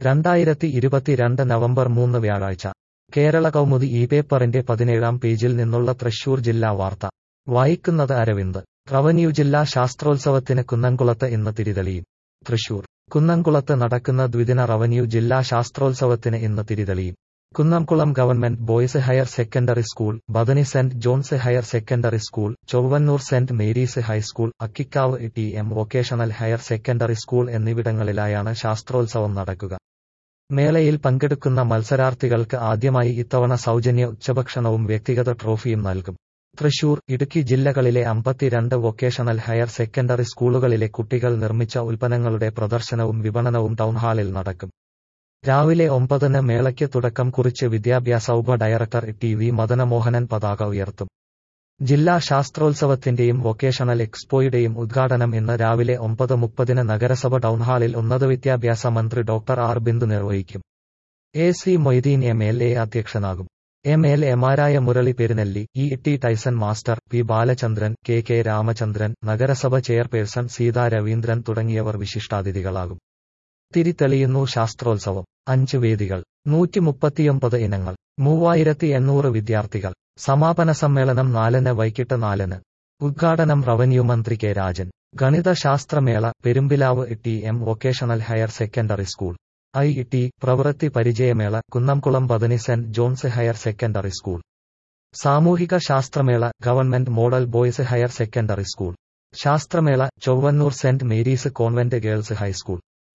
2022 November 3 വ്യാഴാഴ്ച കേരള കൗമുദി ഈ പേപ്പറിന്റെ 17-ാം പേജിൽ നിന്നുള്ള തൃശൂർ ജില്ലാ വാർത്ത വായിക്കുന്നത് അരവിന്ദ്. റവന്യൂ ജില്ലാ ശാസ്ത്രോത്സവത്തിന് കുന്നംകുളത്ത് ഇന്ന് തിരിതെളിയും. തൃശൂർ കുന്നംകുളത്ത് നടക്കുന്ന ദ്വിദിന റവന്യൂ ജില്ലാ ശാസ്ത്രോത്സവത്തിന് ഇന്ന് തിരിതെളിയും. Kunnamkulam government boys higher secondary school, Bethany saint John's higher secondary school, Chowwannur saint Mary's high school, Akkikkavu TM vocational higher secondary school എന്നിവിടങ്ങളിലായാണ് ശാസ്ത്രോത്സവം നടക്കുക. മേളയിൽ പങ്കെടുക്കുന്ന മത്സരാർത്ഥികൾക്ക് ആദ്യമായി ഇത്തവണ സൗജന്യ ഉച്ചഭക്ഷണവും വ്യക്തിഗത ട്രോഫിയും നൽകും. തൃശൂർ, ഇടുക്കി ജില്ലകളിലെ 52 വൊക്കേഷണൽ ഹയർ സെക്കൻഡറി സ്കൂളുകളിലെ കുട്ടികൾ നിർമ്മിച്ച ഉൽപ്പന്നങ്ങളുടെ പ്രദർശനവും വിപണനവും ടൗൺഹാളിൽ നടക്കും. രാവിലെ 9-ന് മേളയ്ക്ക് തുടക്കം കുറിച്ച് വിദ്യാഭ്യാസ ഉപ ഡയറക്ടർ TV മദനമോഹനൻ പതാക ഉയർത്തും. ജില്ലാ ശാസ്ത്രോത്സവത്തിന്റെയും വൊക്കേഷണൽ എക്സ്പോയുടെയും ഉദ്ഘാടനം ഇന്ന് രാവിലെ 9:30-ന് നഗരസഭ ടൗൺഹാളിൽ ഉന്നതവിദ്യാഭ്യാസ മന്ത്രി ഡോക്ടർ ആർ ബിന്ദു നിർവഹിക്കും. AC മൊയ്തീൻ MLA അധ്യക്ഷനാകും. MLA-മാരായ Murali Perunnelli, ET Tyson master, P Balachandran, KK Ramachandran, നഗരസഭ ചെയർപേഴ്സൺ സീതാ രവീന്ദ്രൻ തുടങ്ങിയവർ വിശിഷ്ടാതിഥികളാകും. തിരിതെളിയുന്നു ശാസ്ത്രോത്സവം. 5 വേദികൾ, 139 ഇനങ്ങൾ, 3800 വിദ്യാർത്ഥികൾ. സമാപന സമ്മേളനം 4-ന് വൈകിട്ട് 4-ന്. ഉദ്ഘാടനം റവന്യൂ മന്ത്രി കെ രാജൻ. ഗണിതശാസ്ത്രമേള, Perumpilavu TM vocational higher secondary school. IT പ്രവൃത്തി പരിചയമേള, Kunnamkulam Bethany saint John's higher secondary school. സാമൂഹിക ശാസ്ത്രമേള, government model boys higher secondary school. ശാസ്ത്രമേള, Chowwannur saint Mary's convent girls high school.